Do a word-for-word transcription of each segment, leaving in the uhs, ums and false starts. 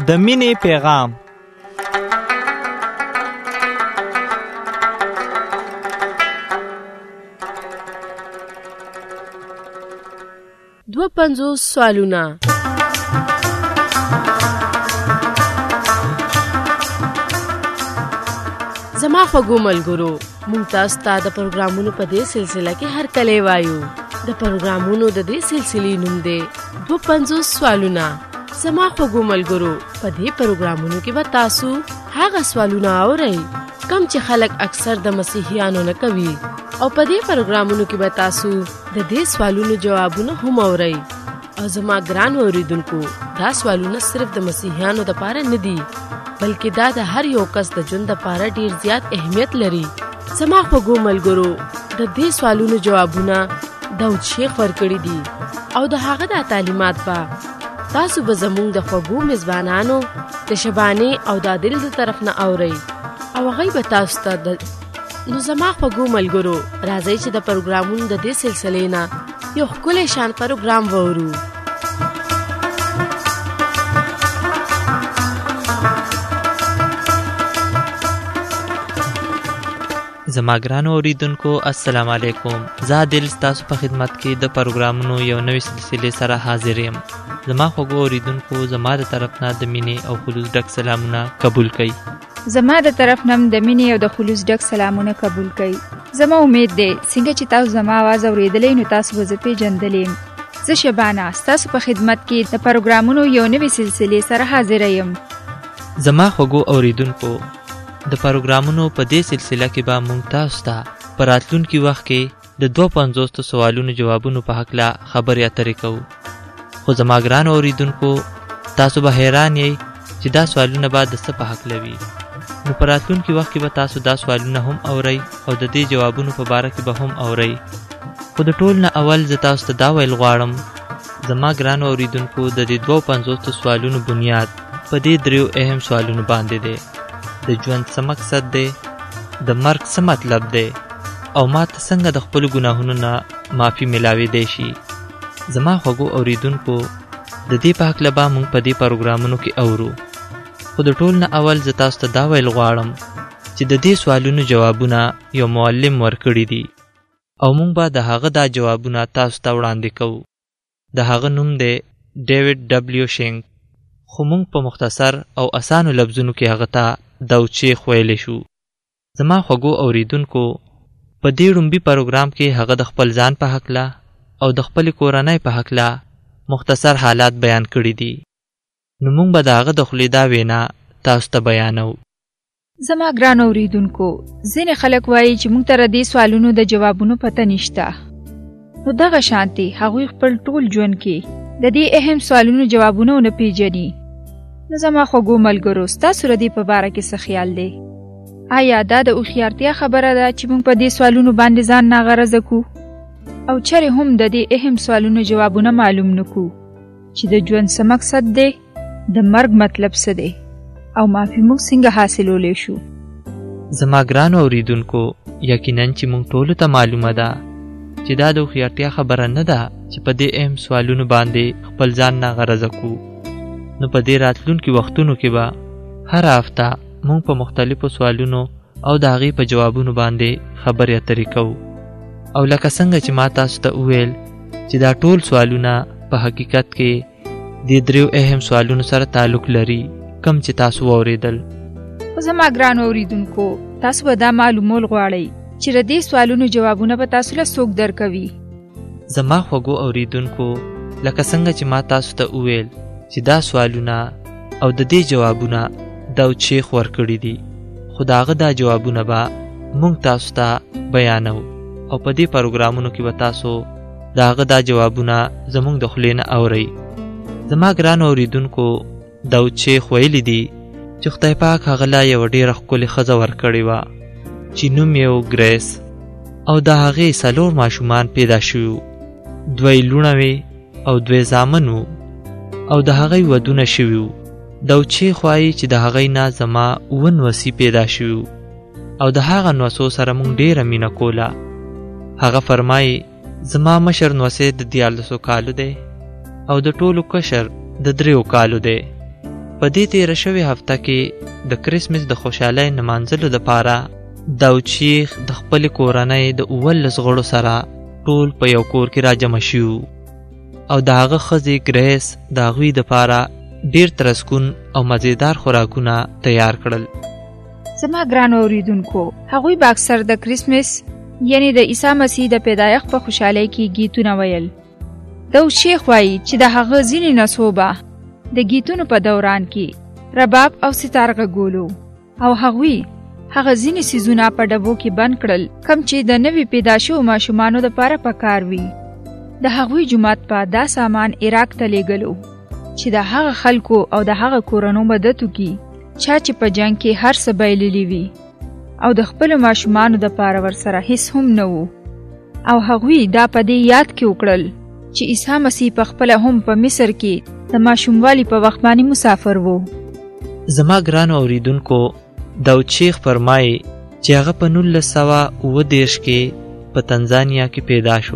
د مینې پیغام. دوه پنځوس سوالونه. زما خوږو ملګرو، مونږ تاسو ته د پروګرامونو په دې سلسله کې هر کله وایو. د پروګرامونو د دې سلسلې نوم دی دوه پنځوس سوالونه. زما خوږو ملګرو، په دې پروګرامونو کې به تاسو هغه سوالونه اورئ کوم چې خلک اکثر د مسیحیانو نه کوي، او په دې پروګرامونو کې به تاسو د دې سوالونو جوابونه هم اورئ. او زما ګران اوریدونکو، دا سوالونه صرف د مسیحیانو لپاره نه دي، بلکې دا د هر یو کس د ژوند لپاره ډیر زیات اهمیت لري. زما خوږو ملګرو، د دې سوالونو جوابونه داود شیخ ورکړي دي، او د هغه د تعلیمات به تاسو به زموږ د خوږو میزبانانو د شبانې او د عادل د طرف نه اورئ، او هغوی به تاسو ته د نو زما خوږو ملګرو، راځئ چې د پروګرامونو د دې سلسلې نه یو ښکلی شان پروګرام واورو. زما ګرانو اوریدونکو، السلام علیکم. زه عادل ستاسو په خدمت کې د پروګرامونو یو نوې سلسلې سره حاضر یم. زما خوږو اوریدونکو، زما د طرف نه د مینې او خلوص ډک سلامونه قبول کړئ. زما د طرف نه د مینې او د خلوص ډک سلامونه قبول کړئ. زما امید دی څنګه چې تاسو زما आवाज اوریدلې نو تاسو به زه پیژندلې. زه شبانه ستاسو په خدمت کې د پروګرامونو یو نوې سلسلې سره حاضر یم. زما خوږو اوریدونکو، د پروګرامونو په دې سلسله کې به موږ تاسو ته په راتلونکي وخت کې د دوه پنځوس سوالونو جوابونو په هکله خبرې اترې کوو. خو زما ګرانو اوریدونکو، تاسو به حیران یئ چې دا سوالونه به د څه په هکله وي. نو په راتلونکي وخت کې به تاسو دا سوالونه هم اورئ او د دې جوابونو په باره کې به هم اورئ. خو د ټول نه اول زه تاسو ته دا ویل غواړم، زما ګرانو اوریدونکو، د دې دوه پنځوس سوالونو بنیاد په دې دریو اهم سوالونو باندې دی: د ژوند څه مقصد دی، د مرګ څه مطلب دی، او ما ته څنګه د خپلو ګناهونو نه معافي میلاویدی شي. زما خوږو اوریدونکو، د دې په هکله به موږ په دې پروګرامونو کې اورو. خو د ټول نه اول زه تاسو ته دا ویل غواړم چې د دې سوالونو جوابونه یو معلم ورکړي دي، او موږ به د هغه دا جوابونه تاسو ته وړاندې کوو. د هغه نوم دی ډیوډ ډبلیو شینک، خو موږ په مختصر او اسانو لفظونو کې هغه ته داود شیخ ویلی شو. زما خوږو اوریدونکو، په دې ړومبي پروګرام کې هغه د خپل ځان په هکله او د خپلې کورنۍ په هکله مختصر حالات بیان کړي دي. نو موږ به د هغه د خولې دا وینا تاسو ته بیانو. زما ګران اوریدونکو، ځینې خلک وایي چې موږ ته د دې سوالونو د جوابونو پته نشته. نو دغه شانتي هغوی خپل ټول ژوند کې د دې اهم سوالونو جوابونه ونه پیژني. نو زما خوږو ملګرو، ستاسو د دې په باره کې څه خیال دی؟ آیا دا د هوښیارتیا خبره ده چې موږ په دې سوالونو باندې ځان ناغرضه کړو، او چېرې هم د دې اهم سوالونو جوابونه معلوم نه کړو چې د ژوند څه مقصد دی، د مرګ مطلب څه دی، او معافي موږ څنګه حاصلولی شو؟ زما ګرانو اوریدونکو، یقینا چې موږ ټولو ته معلومه ده چې دا د هوښیارتیا خبره نه ده چې په دې اهم سوالونو باندې خپل ځان ناغرضه کړو. نو په دې راتلونکي وختونو کې به هر هفته موږ په مختلفو سوالونو او د هغې په جوابونو باندې خبرې اترې کوو. او لکه څنګه چې ما تاسو ته وویل چې دا ټول سوالونه په حقیقت کې دې دریو اهم سوالونو سره تعلق لري کوم چې تاسو واورېدل. خو زما ګرانو اوریدونکو، تاسو به دا معلومول غواړئ چې د دې سوالونو جوابونه به تاسو له څوک درکوي؟ زما خوږو اوریدونکو، لکه څنګه چې ما تاسو ته وویل چې دا سوالونه او د دې جوابونه داود شیخ ورکړي دي، خو د هغه دا جوابونه به موږ تاسو ته بیانو، او په دې پروګرامونو کې به تاسو د هغه دا جوابونه زموږ د خولې نه اورئ. زما ګرانو اوریدونکو، داود شیخ ویلي دي چې خدای پاک هغه لا یوه ډېره ښکلې ښځه ورکړې وه چې نوم یې و ګریس، او د هغې څلور ماشومان پیدا شوي وو. دوی لوڼه وې او دوی زامن وو، او د هغې ودونه شوي وو. داود شیخ وایي چې د هغې نه زما اووه نوسي پیدا شوي وو، او د هغه نوسو سره موږ ډېره مینه کوله. هغه فرمایي زما مشر نوسی د دیارلسو کالو دی، او د ټولو کشر د دریو کالو دی. په دې تیره شوې هفته کې د کرسمس د خوشحالۍ نمانځلو دپاره داود شیخ د خپلې کورنۍ د اوولس غړو سره ټول په یو کور کې راجمع شوي او د هغه ښځې ګریس د هغوی دپاره ډېر ترسکون او مزیدار خوراکونه تیار کړل. زما ګرانو اوریدونکو، هغوی به اکثر د کرسمس یعنی د عیسی مسیح د پیدایښت په خوشحالۍ کې گیتونه ویل. داود شیخ وایي چې د هغه ځینې نسخو به د گیتونو په دوران کې رباب او ستار غږولو او هغوی هغه ځینې څیزونه په ډبو کې بند کړل کوم چې د نوي پیدا شوو ماشومانو دپاره پکار وي. د هغوی جومات په دا سامان عراق ته لیږلو چې د هغه خلکو او د هغه کورنو مدد وکړي چا چې په جنګ کې هر څه بایللي وي او د خپلو ماشومانو دپاره ورسره هیڅ هم نه وو. او هغوی دا په دې یاد کې وکړل چې عیسی مسیح په خپله هم په مصر کې د ماشوموالي په وخت باندې مسافر وو. زما ګرانو اوریدونکو، داود شیخ فرمایي چې هغه په نولس سوه اووه دېرش کې په تنزانیا کې پیدا شو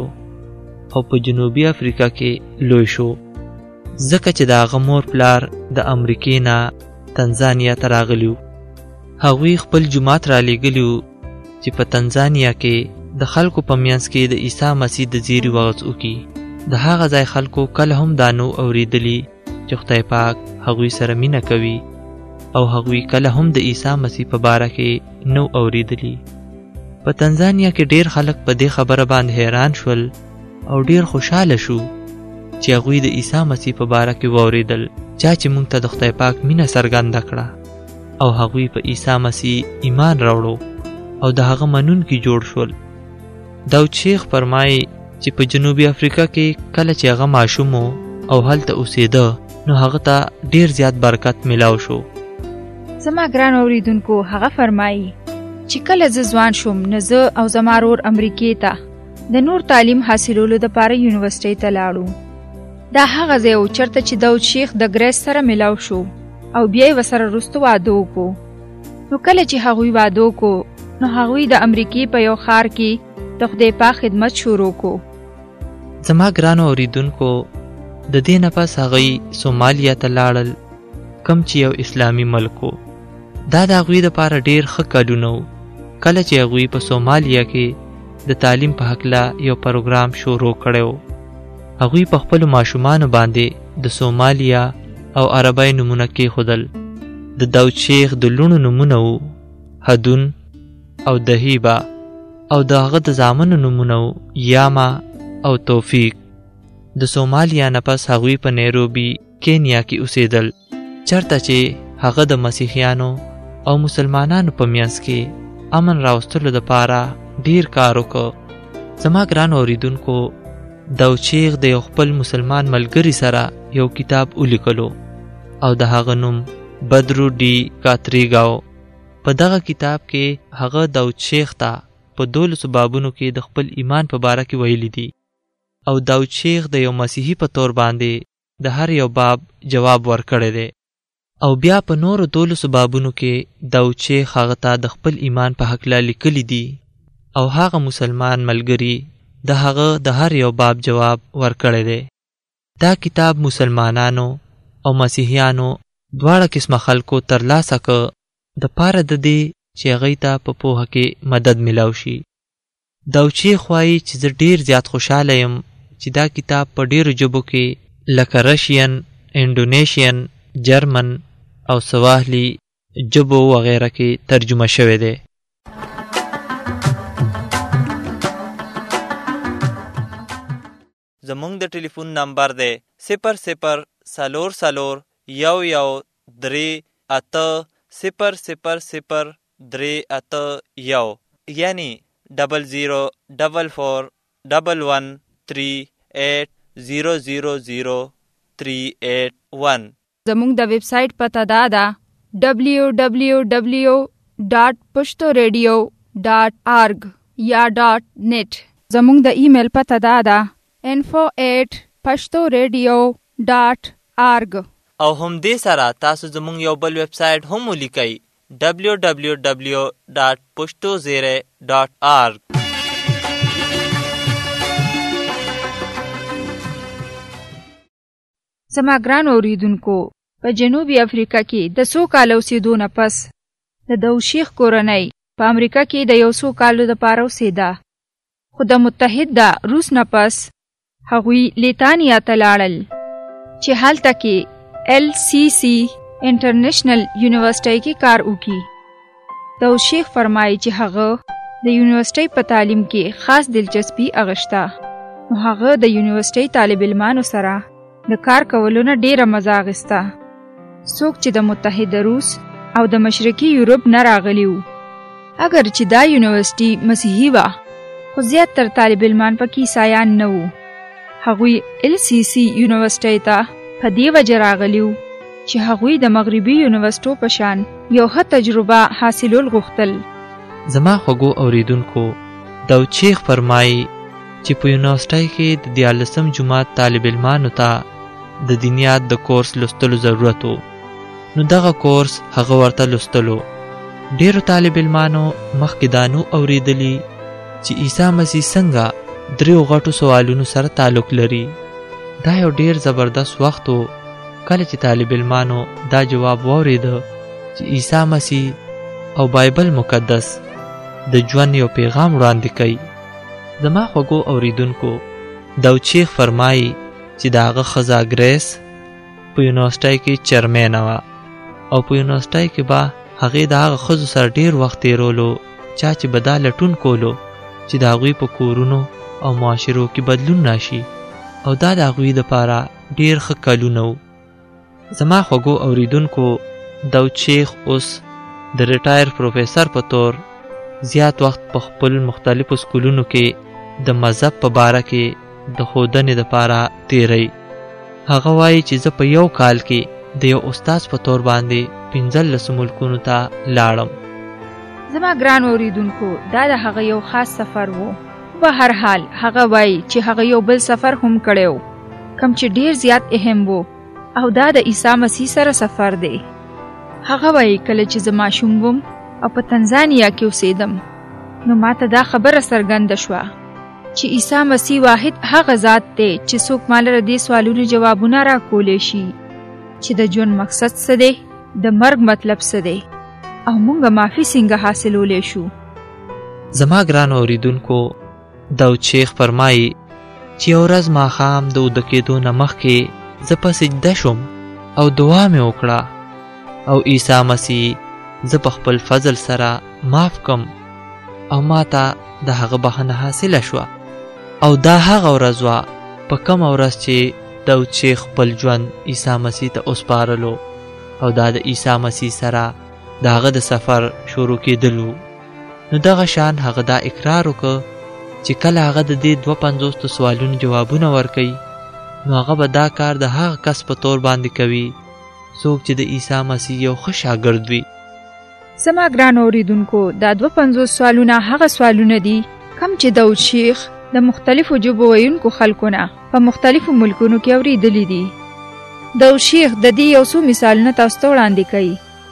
او په جنوبي افریقا کې لوی شو، ځکه چې د هغه مور پلار د امریکې نه تنزانیا ته راغلي وو. هغوی خپل جومات را لیږلي وو چې په تنزانیا کې د خلکو په منځ کې د عیسی مسیح د زیري وعظ وکړي. د هغه ځای خلکو کله هم دا نو اورېدلي چې خدای پاک هغوی سره مینه کوي او هغوی کله هم د عیسی مسیح په باره کې نو اورېدلي. په تنزانیا کې ډېر خلک په دې خبره باندې حیران شول او ډېر خوشحاله شو چې هغوی د عیسی مسیح په باره کې واورېدل، چا چې موږ ته د خدای پاک مینه څرګنده کړه او هغوی په عیسی مسیح ایمان راوړو او د هغه منونکي جوړ شول. داود شیخ فرمایي چې په جنوبي افریقا کې کله چې هغه ماشوم او هلته اوسېده نو هغه ته ډېر زیات برکت میلاو شو. زما ګران اوریدونکو، هغه فرمایي چې کله زه ځوان شوم نو زه او زما ورور امریکې ته د نور تعلیم حاصلولو دپاره یونیورسټۍ ته لاړو. دا هغه ځای و چېرته چې داود شیخ د ګریس سره میلاو شو او بیا یې ورسره وروسته واده وکړو. نو کله چې هغوی واده وکړو نو هغوی د امریکې په یو ښار کې د خدای پاک خدمت شروع کو. زما ګرانو اوریدونکو، د دې نه پس هغوی سومالیا ته لاړل کوم چې یو اسلامي ملک و. دا د هغوی دپاره ډېر ښه کلونه و کله چې هغوی په سومالیا کې د تعلیم په هکله یو پروګرام شروع کړی و. هغوی په خپلو ماشومانو باندې د سومالیا او عربی نومونه کېښودل. د داود شیخ د لوڼو نومونه و هدون او دهیبه او د هغه د زامنو نومونه و یاما او توفیق. د سومالیا نه پس هغوی په نیروبي کینیا کې اوسېدل، چرته چې هغه د مسیحیانو او مسلمانانو په منځ کې امن راوستلو دپاره ډیر کار وکړ. زما ګرانو اوریدونکو، داود شیخ د یو خپل مسلمان ملګري سره یو کتاب ولیکلو او د هغه نوم بدرو ډي کاتریګاو. په دغه کتاب کې هغه داود شیخ ته په دولسو بابونو کې د خپل ایمان په باره کې ویلي دي او داود شیخ د یو مسیحي په طور باندې د هر یو باب جواب ورکړی دی او بیا په نورو دولسو بابونو کې داود شیخ هغه ته د خپل ایمان په هکله لیکلی دي او هغه مسلمان ملګري د هغه د هر یو باب جواب ورکړی دی. دا کتاب مسلمانانو او مسیحیانو دواړه قسمه خلکو ترلاسه کړ د پاره د دې چې هغوی ته په پوهه کې مدد میلاو شي. داود شیخ وایي چې زه ډېر زیات خوشحاله یم چې دا کتاب په ډېرو ژبو کې لکه رشین، انډونیشین، جرمن او سواحلي ژبو وغیره کې ترجمه شوی دی. زمونږ د ټلیفون نمبر دی صفر صفر څلور څلور یو یو درې اته صفر صفر صفر درې اته یو، یعنی ډبل زیرو ډبل فور ډبل ون تھری ایٹ زیرو زیرو زیرو تھری ایٹ ون. زموږ د ویب سایټ پته دا ده ډبلیو ډبلیو ډبلیو ډاٹ پښتو ریډیو ډاٹ آرګ یا ډاٹ نیټ. زموږ د ایمیل پته دا ده info at pashto radio dot org. او هم دې سره تاسو زموږ یو بل ویب سایټ هم ولیکئ ډبلیو ډبلیو ډبلیو ډاٹ پښتو زیرے ډاٹ آرګ. زما ګران اوریدونکو، په جنوبي افریقا کې د څو کالو اوسېدو نه پس د داوشیخ کورنۍ په امریکا کې د یو څو کالو دپاره اوسېده، خو د متحده روس نه پس هغوی لیتانیا ته لاړل چې هلته کې ایل سی سی انټرنیشنل یونیورسټۍ کې کار وکړي. داوشیخ فرمایي چې هغه د یونیورسټۍ په تعلیم کې خاص دلچسپي اغشته، نو هغه د یونیورسټۍ طالب علمانو سره د کار کولو نه ډیره مزه اخیسته. څوک چې د متحده روس او د مشرقي یورپ نه راغلي وو، اگر چې دا یونیورسټي مسیحي وه خو زیاتر طالب علمان پکې عیسایان نه وو. هغوی ایل سی سی یونیورسټۍ ته په دې وجه راغلي وو چې هغوی د مغربي یونیورسټو په شان یو ښه تجربه حاصلول غوښتل. زما خوږو اوریدونکو، داوچیخ فرمایي چې په یونیورسټۍ کې د دیارلسم جماعت طالب علمانو ته د دینیات د کورس لوستلو ضرورت و، نو دغه کورس هغه ورته لوستلو. ډیرو طالب علمانو مخکې دا نو اوریدلی چې عیسی مسیح څنګه دریو غټو سوالونو سره تعلق لري. دا یو ډیر زبردست وخت و کله چې طالب علمانو دا جواب واورېده چې عیسی مسیح او بایبل مقدس د ژوند یو پیغام وړاندې کوي. زما خوږو اوریدونکو، داوچیخ فرمایي چې د هغه ښځه ګریس په یونیورسټۍ کې چیرمینه وه او په یونیورسټۍ کې به هغې د هغه ښځو سره ډېر وخت تېرولو چا چې به دا لټون کولو چې د هغوی په کورونو او معاشرو کې بدلون راشي، او دا د هغوی دپاره ډېر ښه کلونه وو. زما خوږو اوریدونکو، داوچیخ اوس د ریټایر پروفیسر په طور زیات وخت په خپل مختلفو سکولونو کې د مذهب په باره کې د ښودنې دپاره تیری. هغه وایي چې زه په یو کال کې د یو استاد په طور باندې پنځلسو ملکونو ته لاړم. زما ګران اوریدونکو، دا د هغه یو خاص سفر و. په هر حال هغه وایي چې هغه یو بل سفر هم کړی و کوم چې ډیر زیات اهم و، او دا د عیسی مسیح سره سفر دی. هغه وایي کله چې زه ماشوم وم او په تنزانیا کې اوسېدم، نو ماته دا خبره څرګنده شوه چې عیسی مسیح واحد هغه ذات دی چې څوک ماله دې سوالونو جوابونه راکولی شي چې د ژوند مقصد څه دی، د مرګ مطلب څه دی، او مونږه معافي څنګه حاصلولی شو. زما ګران اوریدونکو، داوچیخ فرمایي چې یو ورځ ماښام د اوده کېدو نه مخکې زه په سجده شوم او دعا مې وکړه او عیسی مسیح زه په خپل فضل سره معاف کم او ما ته د هغه بخښنه حاصله شوه. او دا هغه ورځ وه په کومه ورځ چې داوچیخ خپل ژوند عیسی مسیح ته وسپارلو، او دا د عیسی مسیح سره د هغه د سفر شروع کېدلو. نو دغه شان هغه دا اقرار وکړ چې کله هغه د دې دوه پنځوسو سوالونو جوابونه ورکوي، نو هغه به دا کار د هغه کس په طور باندې کوي څوک چې د عیسی مسیح یو ښه شاګرد وي. زما ګران اوریدونکو، دا دوه پنځوس سوالونه هغه سوالونه دي کوم چې داوچیخ د مختلفو ژبو ویونکو خلکو نه په مختلفو ملکونو کې اورېدلي دي. داوچیخ د دې یو څو مثالونه تاسو ته وړاندې کوي.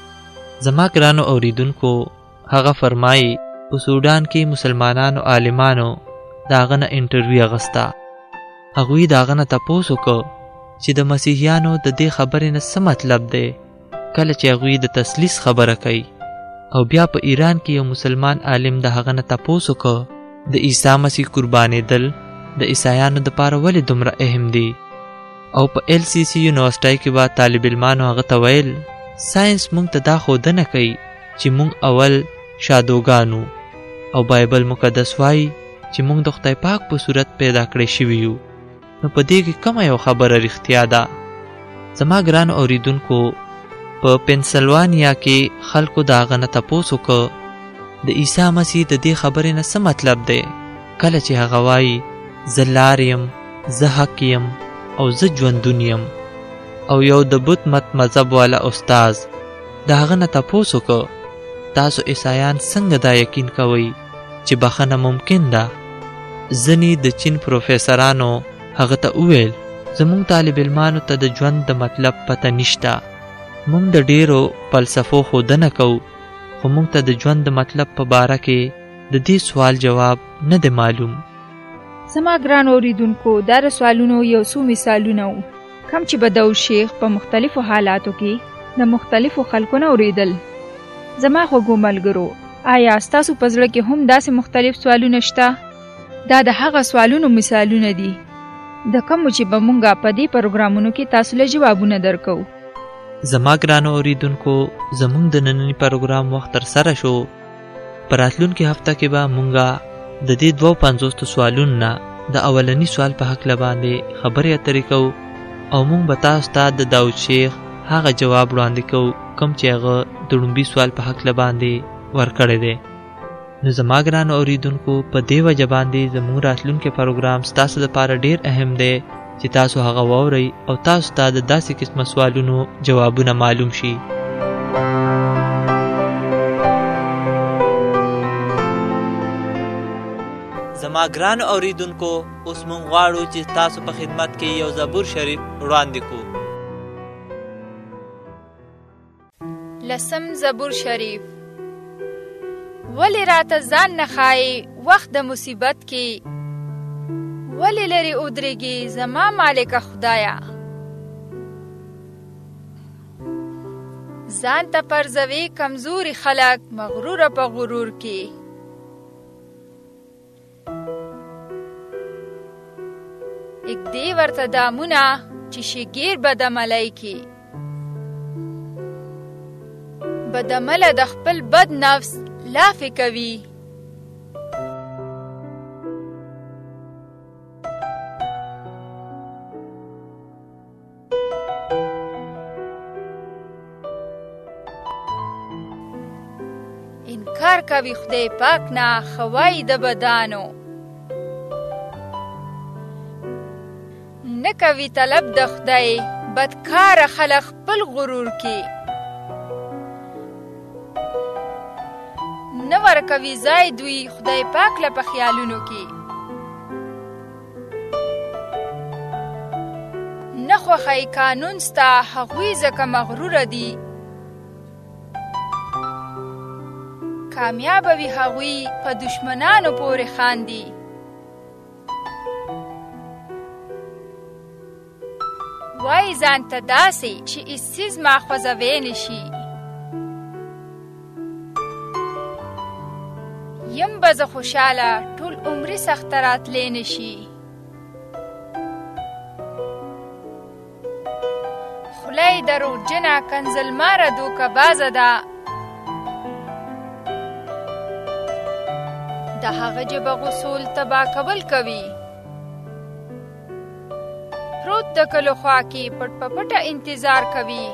زما ګرانو اوریدونکو، هغه فرمایي په سودان کې مسلمانانو عالمانو د هغه نه انټرویو اخیسته. هغوی د هغه نه تپوس وکړ چې د مسیحیانو د دې خبرې نه څه مطلب دی کله چې هغوی د تثلیث خبره کوي. او بیا په ایران کې یو مسلمان عالم د هغه نه تپوس وکړ د عیسی مسیح قربانېدل د عیسایانو دپاره ولې دومره اهم دي. او په ایل سی سی یونیورسټۍ کې به طالب علمانو هغه ته ویل ساینس موږ ته دا ښودنه کوي چې موږ اول شادوګانو، او بایبل مقدس وایي چې موږ د خدای پاک په صورت پیدا کړی شوي یو. نو په دې کې کومه یو خبره رښتیا ده؟ زما ګران اوریدونکو، په پنسلوانیا کې خلکو د هغه نه تپوس وکړ د عیسی مسیح د دې خبرې نه څه مطلب دی کله چې هغه وایي زه لار یم، زه حق یم او زه ژوندون یم. او یو د بت مت مذهب والا استاز د هغه نه تپوس وکړ تاسو عیسایان څنګه دا یقین کوئ چې بخښنه ممکن ده؟ ځینې د چین پروفیسرانو هغه ته وویل زموږ طالب علمانو ته د ژوند د مطلب پته نشته. موږ د ډیرو فلسفو ښودنه کوو، خو موږ ته د ژوند د مطلب په باره کې د دې سوال جواب نه دی معلوم. زما ګران اوریدونکو، دا د سوالونو یو څو مثالونه وو کم چې به داود شیخ په مختلفو حالاتو کې د مختلفو خلکو نه اورېدل. زما خوږو ملګرو، آیا ستاسو په زړه کې هم داسې مختلف سوالونه شته؟ دا د هغه سوالونو مثالونه دي د کومو چې به مونږه په دې پروګرامونو کې تاسو له جوابونه درکو. زما ګرانو اوریدونکو، زموږ د ننني پروګرام وخت تر سره شو. په راتلونکې هفته کې به مونږه د دې دوه پنځوستو سوالونو نه د اولني سوال په هکله باندې خبرې اترې کوو او مونږ به تاسو ته د داود شیخ هغه جواب وړاندې کوو کوم چې هغه د لومړي سوال په هکله باندې ورکړی دی. نو زما ګرانو اوریدونکو، په دې وجه باندې زموږ راتلونکی پروګرام ستاسو لپاره ډیر اهم دی چې تاسو هغه واورئ او تاسو ته د داسې قسمه سوالونو جوابونه معلوم شي. زما ګرانو اوریدونکو، اوس مونږ غواړو چې تاسو په خدمت کې یو زبور شریف وړاندې کړو. لسم زبور شریف. ولی راته ځان نه ښایي وخت د مصیبت کې، ولی لرې ودرېږي زما مالکه خدایا. ځان ته پرځوي کمزوري خلک مغروره په غرور کې. اګدې ورته دامونه چې شګیر بدعملی کې، بدعمله د خپل بد نفس لافې کوي. انکار کوي خدای پاک نه خوای د بدانو، نه کوي طلب د خدای بدکار خلق خپل غرور کې. نه ورکوي ځای دوی خدای پاک له په خیالونو کې. نه خوښوي قانون ستا هغوی ځکه مغروره دي. کامیابه وي هغوی په دشمنانو پورې خاندي. وای ځان ته داسې چې هیڅ ما خوځوی نشي. یم به زه خوشحاله ټول عمري سخته راتلی نشي. خوله یې دروغجنه کنځلماره دوکه بازه ده. د هغه جبه غسول تباه کول کوي. پروت د کلو خوا کې پټ په پټه انتظار کوي.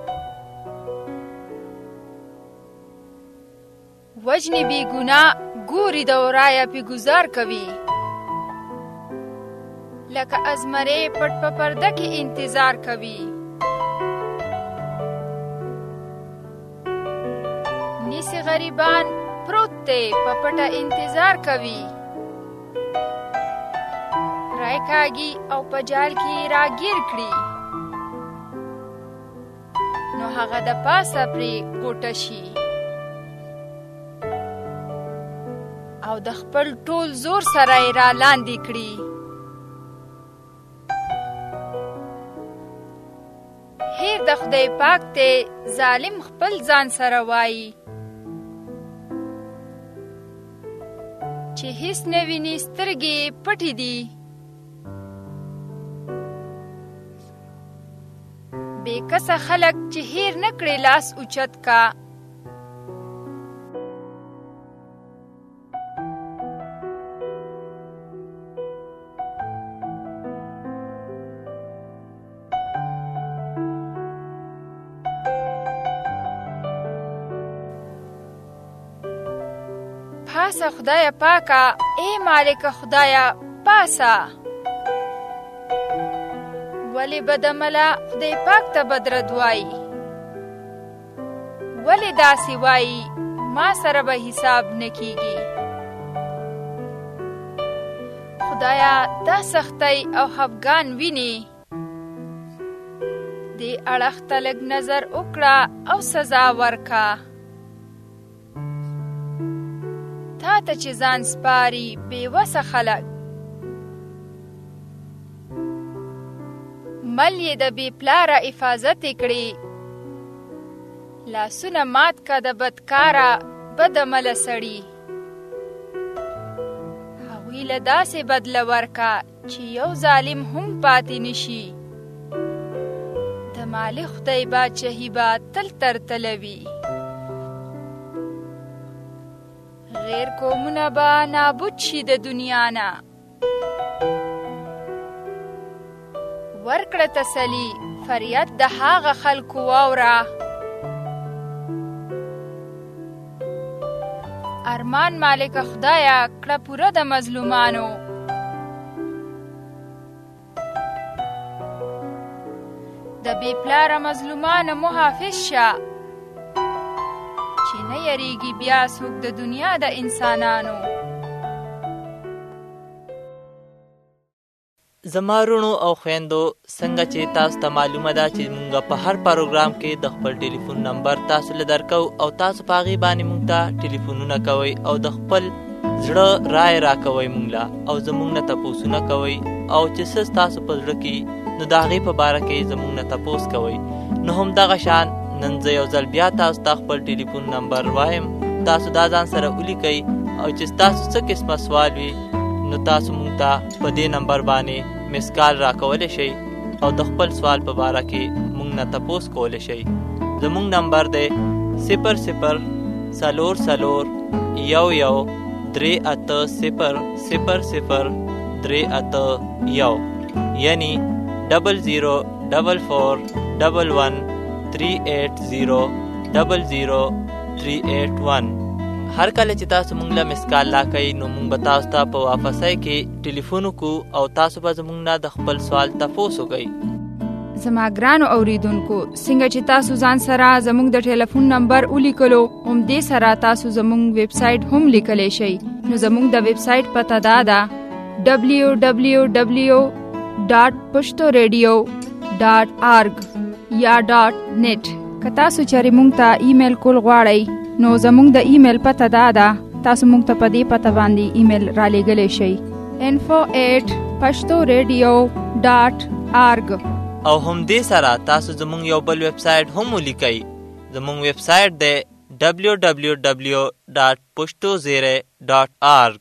وجنې بې ګناه ګوري د ورایه پې گزار کوي. لکه ازمرې پټ په پرده کې انتظار کوي. نیسي غریبان پروت دی په پټه انتظار کوي. رای کاږي او په جال کې راګیر کړي، نو هغه د پاسه پرې غوټه شي او د خپل ټول زور سره یې را لاندې کړي. هیر د خدای پاک ته ظالم خپل ځان سره وایي چې هیڅ نه ویني، سترګې پټې دي. بے کسه خلق چې هیر نه کړي لاس اوچت کا. پاسه خدای پاکا، اے مالک خدایا پاسه. ولی بدعمله خدای پاک ته بدرد وایي. ولی داسې وایي ما سره به حساب نه کیږي. خدایا دا سختۍ او خفګان ویني. دې اړخ ته لږ نظر وکړه او سزا ورکا. تا ته چې ځان سپاري بې وسه خلک، مل یې د بې پلاره حفاظت کړي. لاسونه مات کا د بدکاره بد عمله سړي. هغوی له داسې بدله ورکه چې یو ظالم هم پاتې نشي. د مالک خدای باچهي به تل تر تله وي. غیر قومونه به نابود شي د دنیا نه. ورکړه تسلي فریاد د هغه خلکو واوره. ارمان مالک خدایا کړه پوره د مظلومانو. د بې پلاره مظلومانو محافظ شه چې نه یریږي بیا څوک د دنیا د انسانانو. زما وروڼو او خویندو، څنګه چې تاسو ته معلومه ده چې مونږ په هر پروګرام کې د خپل ټلیفون نمبر تاسو له درکو او تاسو په هغې باندې مونږ ته ټلیفونونه کوئ او د خپل زړه رای راکوئ مونږ له او زمونږ نه تپوسونه کوئ او چې څه ستاسو په زړه کې نو د هغې په باره کې زمونږ نه تپوس کوئ. نو هم دغه شان نن زه یو ځل بیا تاسو ته خپل ټلیفون نمبر وایم. تاسو دا ځان سره ولیکئ او چې ستاسو څه قسمه سوال وي نو تاسو مونږ ته په دې نمبر باندې مس کال راکولی شئ او د خپل سوال په باره کې مونږ نه تپوس کولی شئ. زمونږ نمبر دی صفر صفر څلور څلور یو یو درې اته صفر صفر صفر درې اته یو، یعنی ډبل زیرو ډبل فور ډبل ون تھری ایٹ زیرو ډبل زیرو تھری ایٹ ون. هر کله چې تاسو مونږ له مس کال راکئ نو مونږ به تاسو ته په واپسۍ کې ټلیفون وکړو او تاسو به زمونږ نه د خپل سوال تپوس وکئ. زما ګرانو اوریدونکو، څنګه چې تاسو ځان سره زموږ د ټلیفون نمبر ولیکلو، همدې سره تاسو زموږ ویب سایټ هم لیکلی شئ. نو زموږ د ویب سایټ پته دا ده ډبلیو ډبلیو ډبلیو ډاټ پښتو ریډیو ډاټ آرګ یا ډاټ نیټ. که تاسو چېرې موږ ته ایمیل کول غواړئ نو زموږ د ایمیل پته دا ده، تاسو موږ ته په دې پته باندې ایمیل را لیږلی شئ info at pashto radio dot org. او هم دې سره تاسو زموږ یو بل ویب سایټ هم ولیکئ. زموږ ویب سایټ دی ډبلیو ډبلیو ډبلیو ډاټ پشتو زیرے ډاټ آرګ.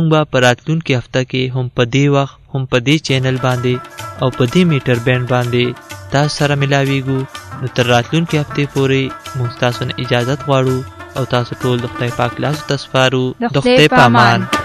مونږ به په راتلونکي هفته کې هم په دې وخت هم په دې چینل باندې او په دې میټر بینډ باندې تاسو سره ملاویږو. نو تر راتلونکي هفتې پورې مونږ تاسو نه اجازت غواړو او تاسو ټول د خدای پاک لاس ته سپارو. د خدای په امان.